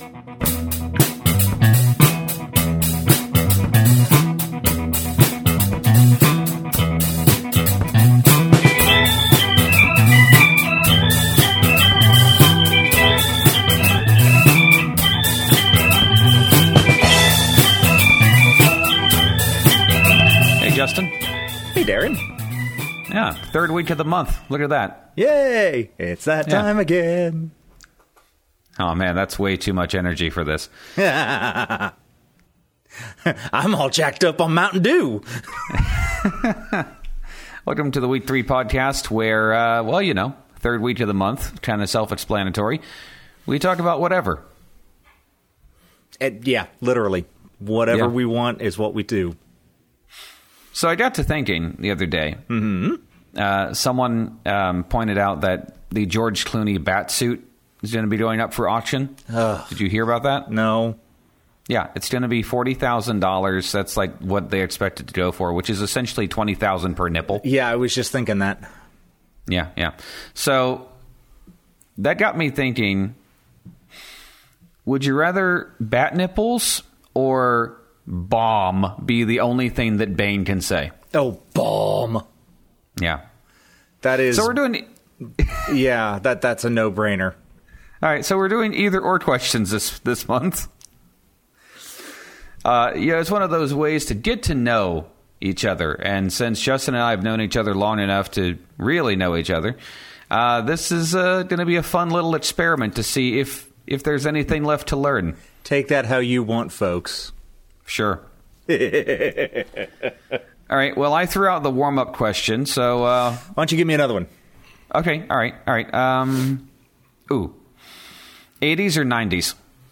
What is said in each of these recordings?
Justin. Hey, Darren. Yeah, third week of the month. Look at that. Yay! It's that time again. Oh, man, that's way too much energy for this. I'm all jacked up on Mountain Dew. Welcome to the Week 3 podcast where, third week of the month, kind of self-explanatory. We talk about whatever. Yeah, literally. Whatever we want is what we do. So I got to thinking the other day. Someone pointed out that the George Clooney bat suit is going to be going up for auction. Did you hear about that? No. Yeah, it's going to be $40,000. That's like what they expected to go for, which is essentially $20,000 per nipple. Yeah, I was just thinking that. Yeah. So that got me thinking, would you rather bat nipples or bomb be the only thing that Bane can say? Oh, bomb. Yeah. That is... So we're doing... yeah, that's a no-brainer. All right, so we're doing either or questions this month. It's one of those ways to get to know each other. And since Justin and I have known each other long enough to really know each other, this is going to be a fun little experiment to see if there's anything left to learn. Take that how you want, folks. Sure. All right. Well, I threw out the warm-up question, so... why don't you give me another one? Okay. All right. 80s or 90s?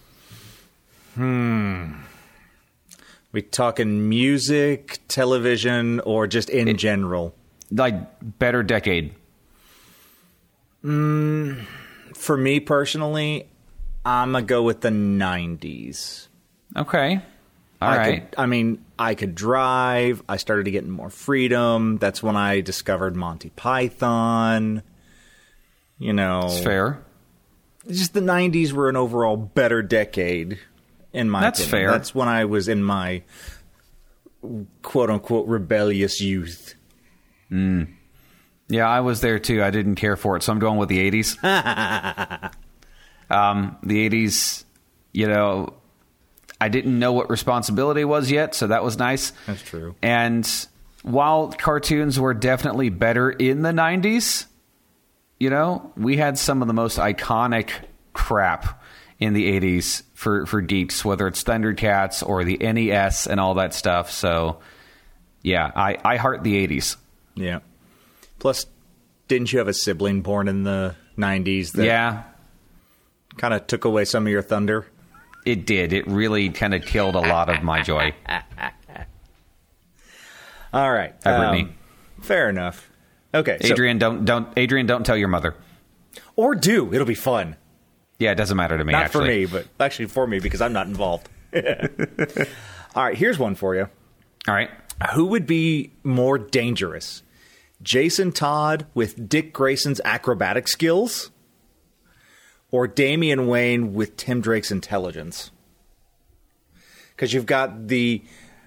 We talking music, television, or just in general? Like, better decade. For me, personally, I'm going to go with the 90s. Okay. All right. I could drive. I started getting more freedom. That's when I discovered Monty Python. It's fair. Just the 90s were an overall better decade, in my opinion. That's fair. That's when I was in my quote-unquote rebellious youth. Yeah, I was there, too. I didn't care for it, so I'm going with the 80s. The 80s, I didn't know what responsibility was yet, so that was nice. That's true. And while cartoons were definitely better in the 90s, we had some of the most iconic crap in the 80s for geeks, whether it's Thundercats or the NES and all that stuff. So, yeah, I heart the 80s. Yeah. Plus, didn't you have a sibling born in the 90s that kind of took away some of your thunder? It did. It really kind of killed a lot of my joy. All right. Brittany. Fair enough. Okay. Adrian, don't tell your mother. Or do. It'll be fun. Yeah, it doesn't matter to me, Not actually. for me, but actually for me because I'm not involved. All right. Here's one for you. All right. Who would be more dangerous? Jason Todd with Dick Grayson's acrobatic skills? Or Damian Wayne with Tim Drake's intelligence? Because you've got the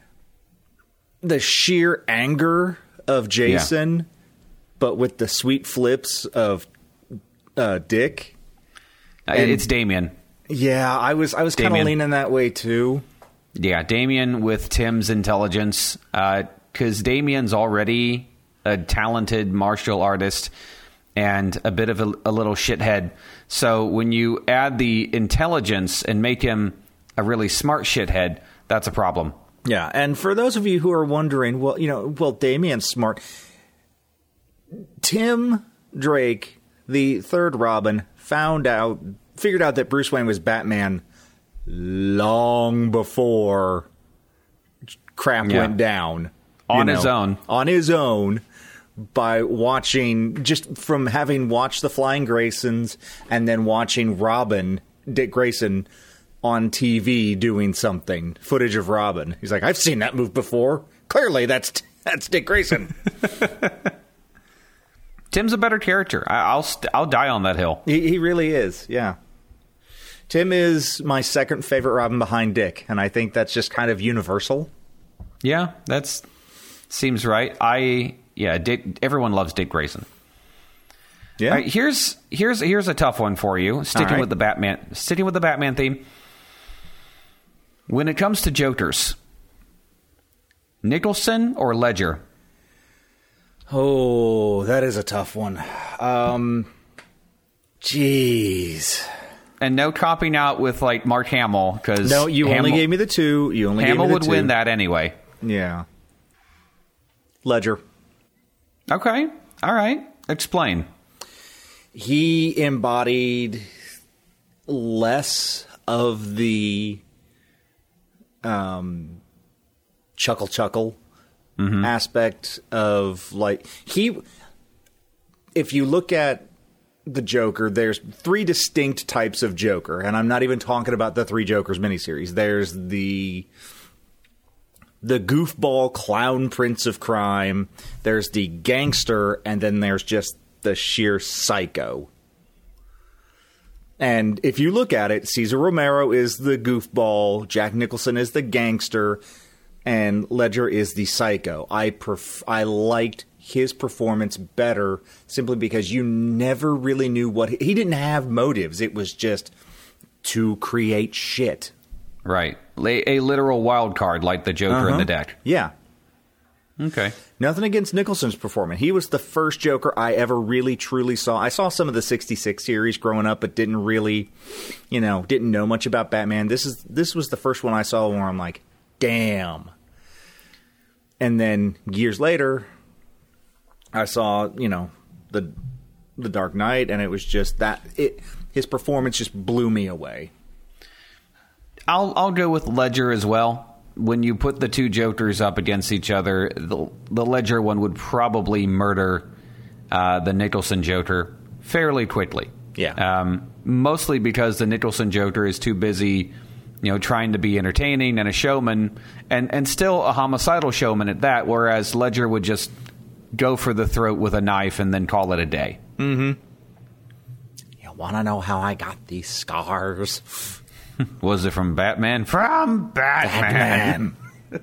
sheer anger of Jason, but with the sweet flips of Dick. It's Damian. Yeah, I was kind of leaning that way too. Yeah, Damian with Tim's intelligence. Because Damian's already a talented martial artist and a bit of a little shithead. So when you add the intelligence and make him a really smart shithead, that's a problem. Yeah, and for those of you who are wondering, well, Damian's smart. Tim Drake, the third Robin, figured out that Bruce Wayne was Batman long before crap went down. On his own. On his own. By watching, just from having watched The Flying Graysons and then watching Robin, Dick Grayson, on TV doing something, footage of Robin. He's like, I've seen that move before. Clearly, that's Dick Grayson. Tim's a better character. I'll die on that hill. He really is, yeah. Tim is my second favorite Robin behind Dick, and I think that's just kind of universal. Yeah, that seems right. Dick, everyone loves Dick Grayson. Yeah. All right, here's a tough one for you. Sticking with the Batman theme. When it comes to Jokers, Nicholson or Ledger? Oh, that is a tough one. Jeez. And no copping out with like Mark Hamill, because no, you only gave me the two. Hamill would win that anyway. Yeah. Ledger. Okay. All right. Explain. He embodied less of the chuckle aspect of like if you look at the Joker, there's three distinct types of Joker, and I'm not even talking about the Three Jokers miniseries. There's the goofball clown prince of crime, there's the gangster, and then there's just the sheer psycho. And if you look at it, Cesar Romero is the goofball, Jack Nicholson is the gangster, and Ledger is the psycho. I liked his performance better simply because you never really knew what he didn't have motives. It was just to create shit. Right. A literal wild card like the Joker in the deck. Yeah. Okay. Nothing against Nicholson's performance. He was the first Joker I ever really truly saw. I saw some of the 66 series growing up, but didn't really, didn't know much about Batman. This was the first one I saw where I'm like, damn. And then years later, I saw, the Dark Knight, and it was just his performance just blew me away. I'll go with Ledger as well. When you put the two Jokers up against each other, the Ledger one would probably murder the Nicholson Joker fairly quickly. Yeah. Mostly because the Nicholson Joker is too busy, trying to be entertaining and a showman, and still a homicidal showman at that, whereas Ledger would just go for the throat with a knife and then call it a day. Mm-hmm. You want to know how I got these scars? Was it from Batman? From Batman.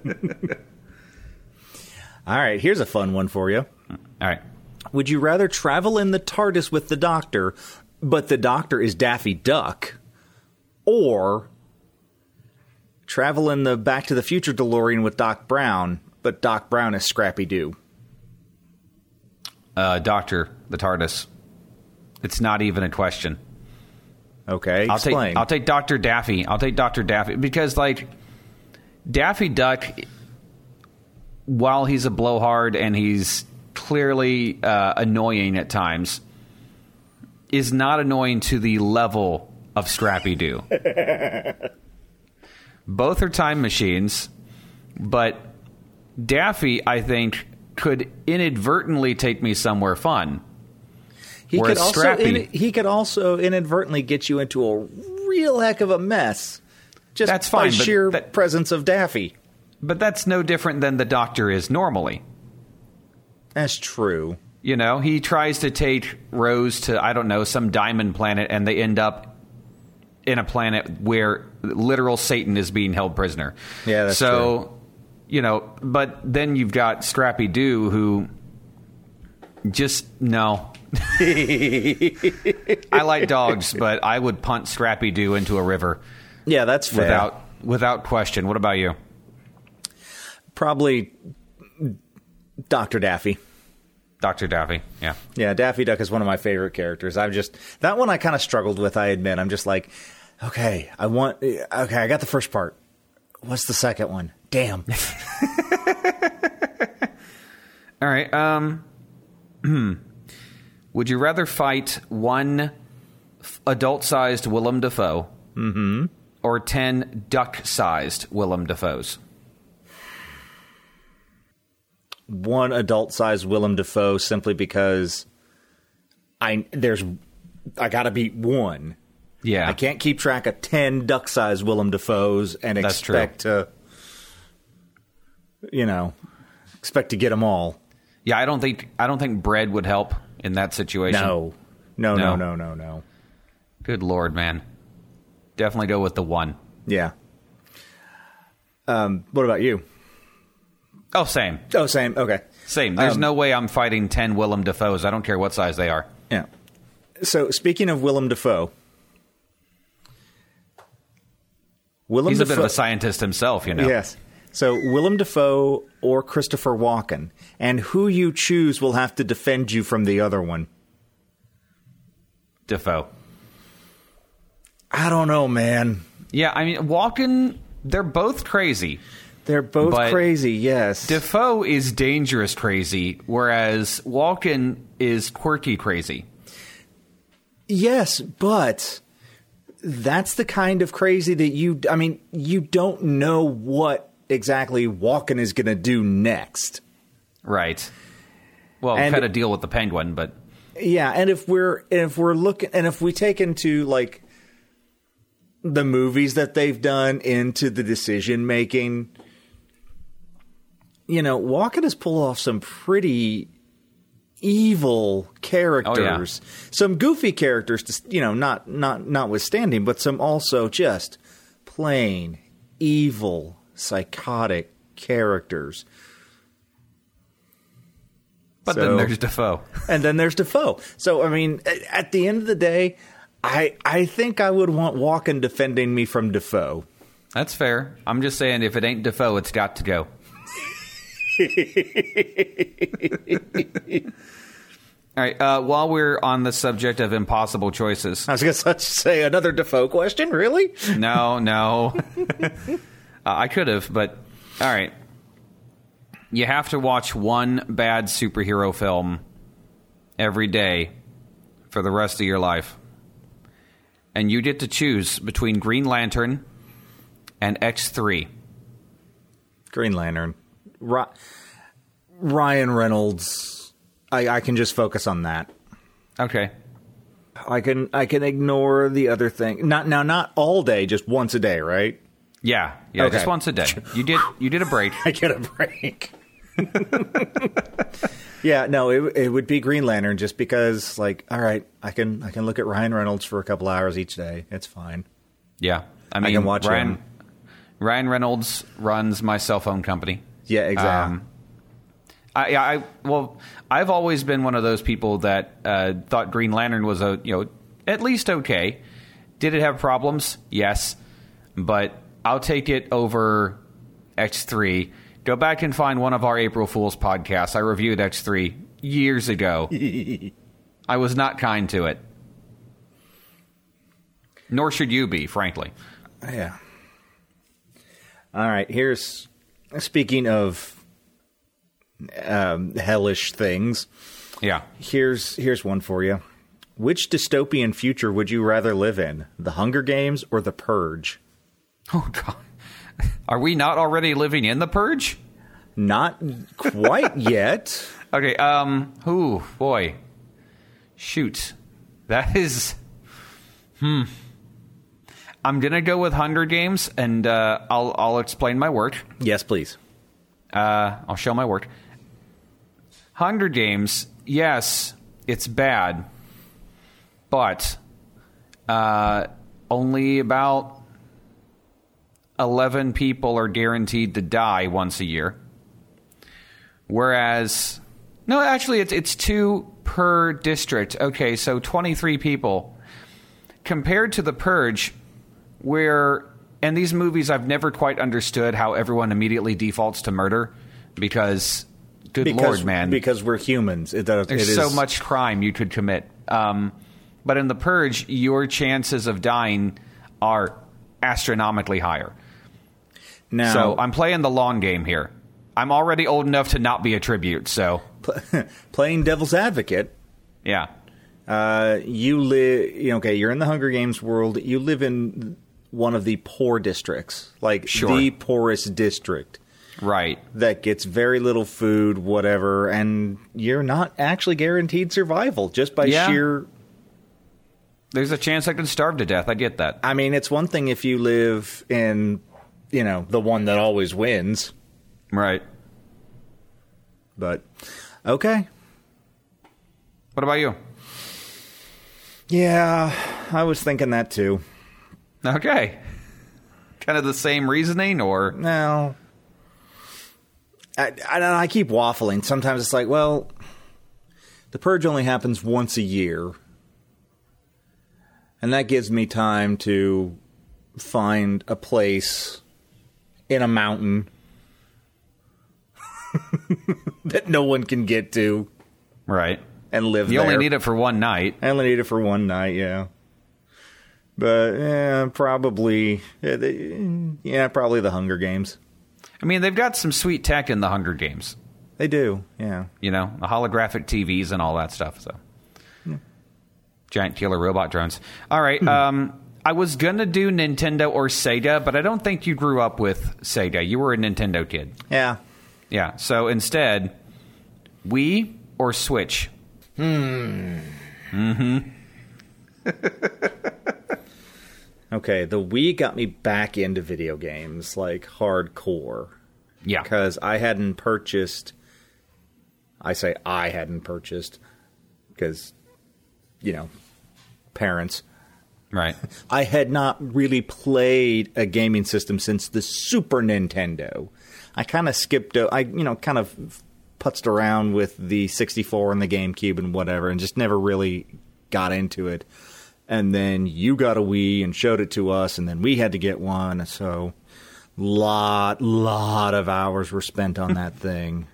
All right, here's a fun one for you. All right. Would you rather travel in the TARDIS with the Doctor, but the Doctor is Daffy Duck, or travel in the Back to the Future DeLorean with Doc Brown, but Doc Brown is Scrappy-Doo? Doctor, the TARDIS. It's not even a question. Okay, explain. I'll take Dr. Daffy. I'll take Dr. Daffy because, like, Daffy Duck, while he's a blowhard and he's clearly annoying at times, is not annoying to the level of Scrappy-Doo. Both are time machines, but Daffy, I think, could inadvertently take me somewhere fun. He could also inadvertently get you into a real heck of a mess. Just that's fine, by sheer presence of Daffy. But that's no different than the Doctor is normally. That's true. He tries to take Rose to, I don't know, some diamond planet, and they end up in a planet where literal Satan is being held prisoner. Yeah, that's true. But then you've got Scrappy-Doo, who just, no. I like dogs, but I would punt Scrappy-Doo into a river. Yeah, that's fair. Without question. What about you? Probably Dr. Daffy. Dr. Daffy, yeah. Yeah, Daffy Duck is one of my favorite characters. That one I kind of struggled with, I admit. I'm just like, okay, I got the first part. What's the second one? Damn. All right. Would you rather fight one adult-sized Willem Dafoe or 10 duck-sized Willem Dafoes? One adult-sized Willem Dafoe, simply because I got to beat one. Yeah, I can't keep track of 10 duck-sized Willem Dafoes and expect to get them all. Yeah, I don't think bread would help in that situation. No. Good Lord, man. definitely go with the 1. Yeah. What about you? Oh, same. Oh, same. Okay. Same. There's no way I'm fighting 10 Willem Dafoes. I don't care what size they are. Yeah. So, speaking of Willem Dafoe. He's a bit of a scientist himself, you know. Yes. So, Willem Dafoe or Christopher Walken. And who you choose will have to defend you from the other one. Dafoe. I don't know, man. Yeah, I mean, Walken, they're both crazy. They're both crazy, yes. Dafoe is dangerous crazy, whereas Walken is quirky crazy. Yes, but that's the kind of crazy that you don't know what exactly Walken is going to do next. Right. Well, kind of deal with the Penguin, but yeah, and if we're looking, and if we take into like the movies that they've done into the decision making, Walken has pulled off some pretty evil characters, some goofy characters, not notwithstanding, but some also just plain evil, psychotic characters. But then there's Dafoe. And then there's Dafoe. So, I mean, at the end of the day, I think I would want Walken defending me from Dafoe. That's fair. I'm just saying, if it ain't Dafoe, it's got to go. All right. While we're on the subject of impossible choices, I was going to say another Dafoe question. Really? No. I could have, but all right. You have to watch one bad superhero film every day for the rest of your life, and you get to choose between Green Lantern and X3. Green Lantern. Ryan Reynolds. I can just focus on that. Okay. I can ignore the other thing. Not all day, just once a day, right? Yeah, okay. Just once a day. You did a break. I get a break. Yeah, no, it would be Green Lantern just because, like, all right, I can look at Ryan Reynolds for a couple hours each day. It's fine. Yeah, I mean, I can watch him. Ryan Reynolds runs my cell phone company. Yeah, exactly. I've always been one of those people that thought Green Lantern was at least okay. Did it have problems? Yes, but I'll take it over X3. Go back and find one of our April Fool's podcasts. I reviewed X3 years ago. I was not kind to it. Nor should you be, frankly. Yeah. All right, speaking of hellish things. Yeah. Here's one for you. Which dystopian future would you rather live in? The Hunger Games or The Purge? Oh, God. Are we not already living in The Purge? Not quite yet. Okay, boy. Shoot. That is... I'm going to go with Hunger Games, and I'll explain my work. Yes, please. I'll show my work. Hunger Games, yes, it's bad, but only about 11 people are guaranteed to die once a year. Whereas, no, actually, it's 2 per district. Okay, so 23 people. Compared to The Purge, where, in these movies, I've never quite understood how everyone immediately defaults to murder, because, Lord, man. Because we're humans. There's so much crime you could commit. But in The Purge, your chances of dying are astronomically higher. Now, so I'm playing the long game here. I'm already old enough to not be a tribute, so... Playing devil's advocate. Yeah. You live... you're in the Hunger Games world. You live in one of the poor districts. Like, the poorest district. Right. That gets very little food, whatever, and you're not actually guaranteed survival just by sheer... There's a chance I can starve to death. I get that. I mean, it's one thing if you live in, the one that always wins. Right. But, okay. What about you? Yeah, I was thinking that too. Okay. Kind of the same reasoning, or? No. I keep waffling. Sometimes it's like, well, The Purge only happens once a year. And that gives me time to find a place in a mountain that no one can get to. Right. And live there. You only need it for one night. I only need it for one night, yeah. But, probably the Hunger Games. I mean, they've got some sweet tech in the Hunger Games. They do, yeah. You know, the holographic TVs and all that stuff, so. Yeah. Giant killer robot drones. All right, I was going to do Nintendo or Sega, but I don't think you grew up with Sega. You were a Nintendo kid. Yeah. Yeah, so instead, Wii or Switch? Mm-hmm. Okay, the Wii got me back into video games, like, hardcore. Yeah. Because I hadn't purchased... I say I hadn't purchased, because, parents... Right. I had not really played a gaming system since the Super Nintendo. I kind of skipped... kind of putzed around with the 64 and the GameCube and whatever, and just never really got into it. And then you got a Wii and showed it to us, and then we had to get one. So, lot of hours were spent on that thing.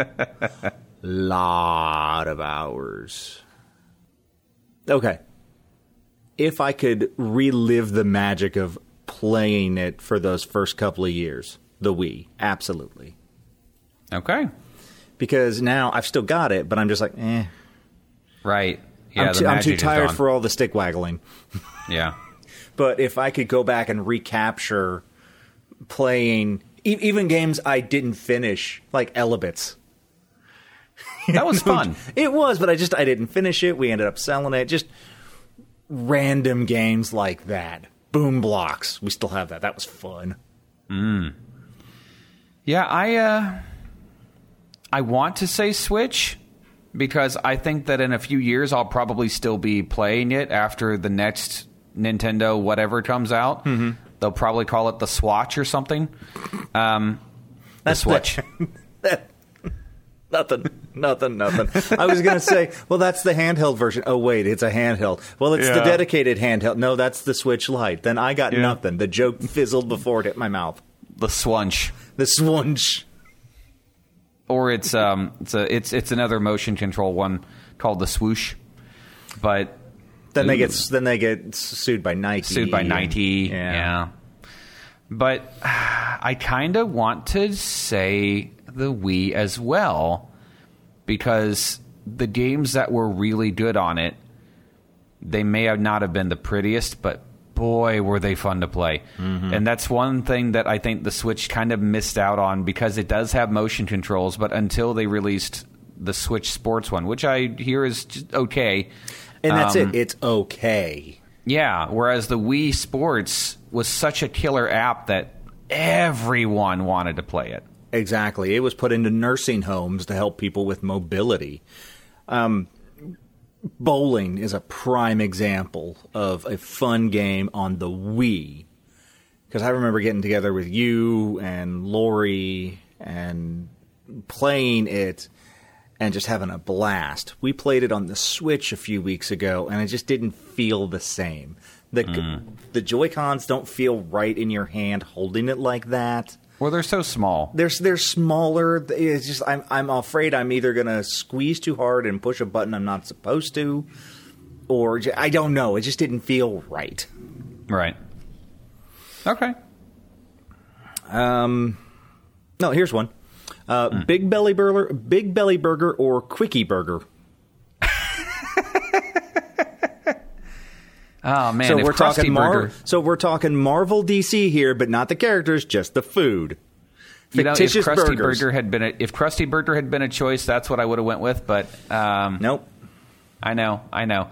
Lot of hours. Okay. If I could relive the magic of playing it for those first couple of years, the Wii, absolutely. Okay. Because now I've still got it, but I'm just like, eh. Right. Yeah, I'm too tired for all the stick waggling. Yeah. But if I could go back and recapture playing even games I didn't finish, like Elebits. That was fun. It was, but I didn't finish it. We ended up selling it. Just random games like that. Boom Blocks. We still have that. That was fun. Yeah, I want to say Switch, because I think that in a few years I'll probably still be playing it after the next Nintendo whatever comes out. Mm-hmm. They'll probably call it the Swatch or something. The Swatch. Nothing. I was going to say, well, that's the handheld version. Oh, wait, it's a handheld. Well, it's the dedicated handheld. No, that's the Switch Lite. Then I got nothing. The joke fizzled before it hit my mouth. The Swunch. The Swunch. Or it's another motion control one called the Swoosh, but then they get sued by Nike. Yeah. But I kind of want to say the Wii as well, because the games that were really good on it, they may have not have been the prettiest, but boy, were they fun to play. Mm-hmm. And that's one thing that I think the Switch kind of missed out on, because it does have motion controls, but until they released the Switch Sports one, which I hear is just okay. And that's it. It's okay. Yeah, whereas the Wii Sports was such a killer app that everyone wanted to play it. Exactly. It was put into nursing homes to help people with mobility. Bowling is a prime example of a fun game on the Wii. Because I remember getting together with you and Lori and playing it and just having a blast. We played it on the Switch a few weeks ago, and it just didn't feel the same. The Joy-Cons don't feel right in your hand holding it like that. Well, they're so small. They're smaller. It's just I'm afraid I'm either going to squeeze too hard and push a button I'm not supposed to, or I don't know. It just didn't feel right. Right. Okay. No, here's one. Big Belly Burger or Quickie Burger? Oh man! So we're talking Marvel DC here, but not the characters, just the food. Fictitious if Krusty burgers. Burger had been if Krusty Burger had been a choice, that's what I would have went with. But nope. I know.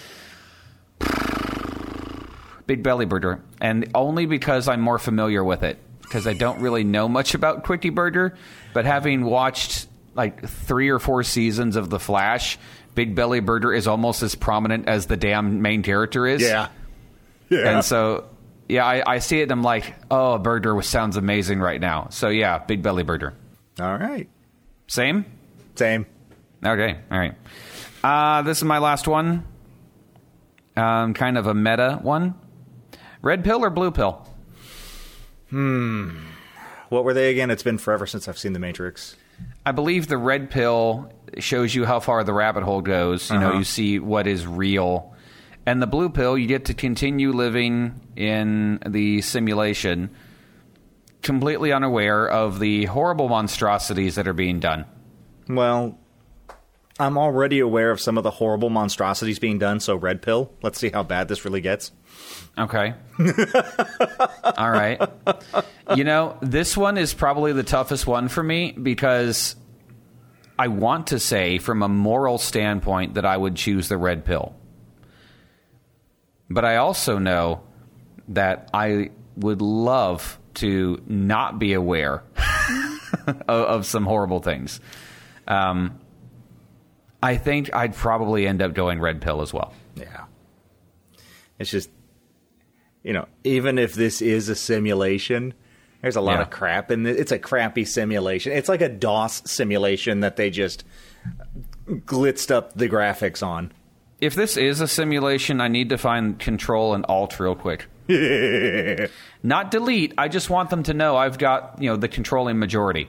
Big Belly Burger, and only because I'm more familiar with it, because I don't really know much about Quickie Burger, but having watched like 3 or 4 seasons of The Flash, Big Belly Burger is almost as prominent as the damn main character is. Yeah. And so, Yeah, I see it and I'm like, oh, a burger sounds amazing right now. So yeah, Big Belly Burger. All right. Same? Same. Okay, all right. This is my last one. Kind of a meta one. Red pill or blue pill? What were they again? It's been forever since I've seen The Matrix. I believe the red pill shows you how far the rabbit hole goes. You know, you see what is real. And the blue pill, you get to continue living in the simulation, completely unaware of the horrible monstrosities that are being done. Well, I'm already aware of some of the horrible monstrosities being done, so red pill. Let's see how bad this really gets. Okay. All right. You know, this one is probably the toughest one for me because I want to say from a moral standpoint that I would choose the red pill. But I also know that I would love to not be aware of some horrible things. I think I'd probably end up going red pill as well. Yeah. It's just, you know, even if this is a simulation, there's a lot of crap in it. It's a crappy simulation. It's like a DOS simulation that they just glitzed up the graphics on. If this is a simulation, I need to find Control and Alt real quick. Not delete. I just want them to know I've got, you know, the controlling majority.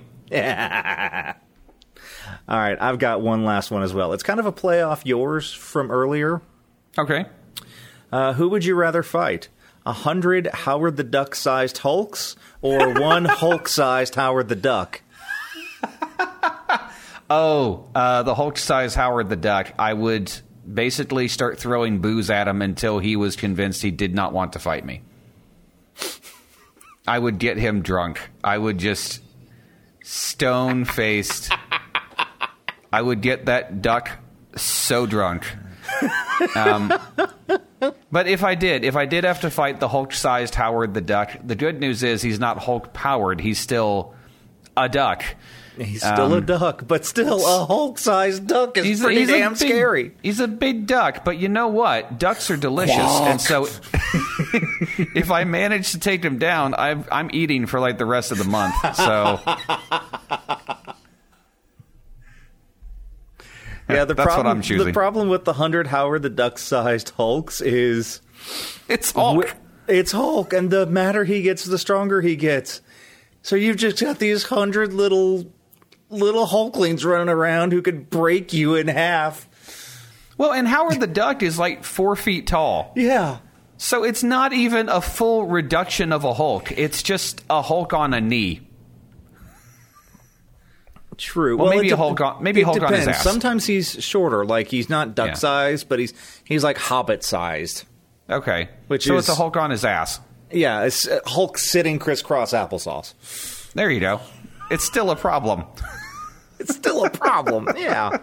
All right, I've got one last one as well. It's kind of a play off yours from earlier. Okay. Who would you rather fight? 100 Howard the Duck-sized Hulks or one Hulk-sized Howard the Duck? The Hulk-sized Howard the Duck. I would basically start throwing booze at him until he was convinced he did not want to fight me. I would get him drunk. I would just stone-faced. I would get that duck so drunk. But if I did have to fight the Hulk-sized Howard the Duck, the good news is he's not Hulk-powered. He's still a duck. He's still a duck, but still a Hulk-sized duck is pretty damn scary. He's a big duck, but you know what? Ducks are delicious, and so if I manage to take him down, I'm eating for like the rest of the month. So yeah, that's what I'm choosing. The problem with the 100 Howard the Duck-sized Hulks is it's Hulk. It's Hulk, and the madder he gets, the stronger he gets. So you've just got these 100 little Hulklings running around who could break you in half. Well, and Howard the Duck is like 4 feet tall. Yeah. So it's not even a full reduction of a Hulk. It's just a Hulk on a knee. True. Well, maybe Hulk on his ass. Sometimes he's shorter, like he's not duck-sized, but he's like Hobbit-sized. Okay. It's a Hulk on his ass. Yeah, it's Hulk sitting crisscross applesauce. There you go. It's still a problem. It's still a problem, yeah.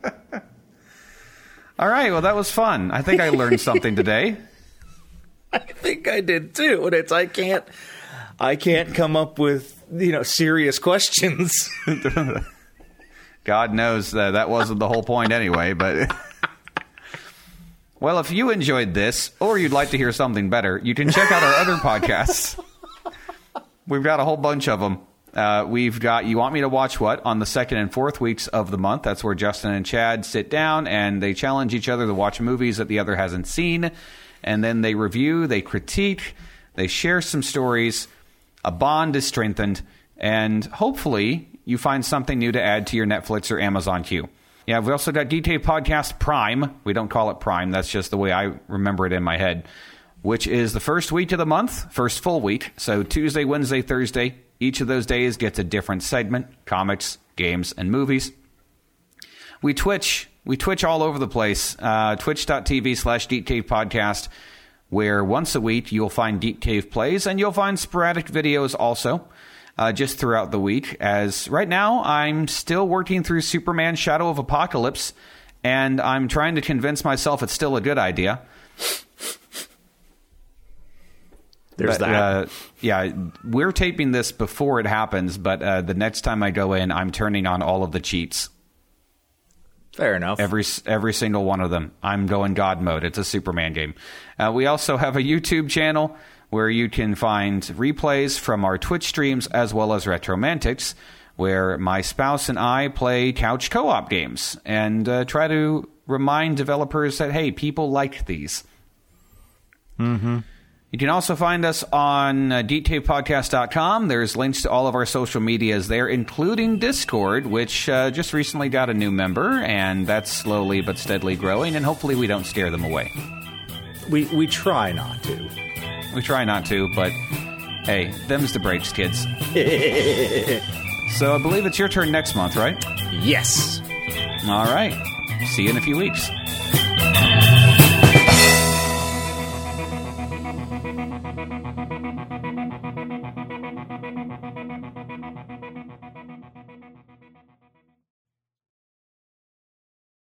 All right, well, that was fun. I think I learned something today. I think I did, too. And it's I can't come up with, serious questions. God knows that wasn't the whole point anyway, but... Well, if you enjoyed this, or you'd like to hear something better, you can check out our other podcasts. We've got a whole bunch of them. We've got You Want Me to Watch What on the second and fourth weeks of the month. That's where Justin and Chad sit down and they challenge each other to watch movies that the other hasn't seen. And then they review, they critique, they share some stories. A bond is strengthened. And hopefully you find something new to add to your Netflix or Amazon queue. Yeah, we also got DT Podcast Prime. We don't call it Prime. That's just the way I remember it in my head, which is the first week of the month, first full week. So Tuesday, Wednesday, Thursday. Each of those days gets a different segment, comics, games, and movies. We Twitch all over the place. Twitch.tv/Geek Cave Podcast, where once a week you'll find Geek Cave Plays, and you'll find sporadic videos also. Just throughout the week, as right now I'm still working through Superman Shadow of Apocalypse, and I'm trying to convince myself it's still a good idea. There's that. Yeah, we're taping this before it happens, but the next time I go in, I'm turning on all of the cheats. Fair enough. Every single one of them. I'm going God mode. It's a Superman game. We also have a YouTube channel where you can find replays from our Twitch streams as well as Retromantics, where my spouse and I play couch co-op games and try to remind developers that, hey, people like these. Mm-hmm. You can also find us on DeepTapePodcast.com. There's links to all of our social medias there, including Discord, which just recently got a new member, and that's slowly but steadily growing, and hopefully we don't scare them away. We try not to. We try not to, but hey, them's the breaks, kids. So I believe it's your turn next month, right? Yes. All right. See you in a few weeks.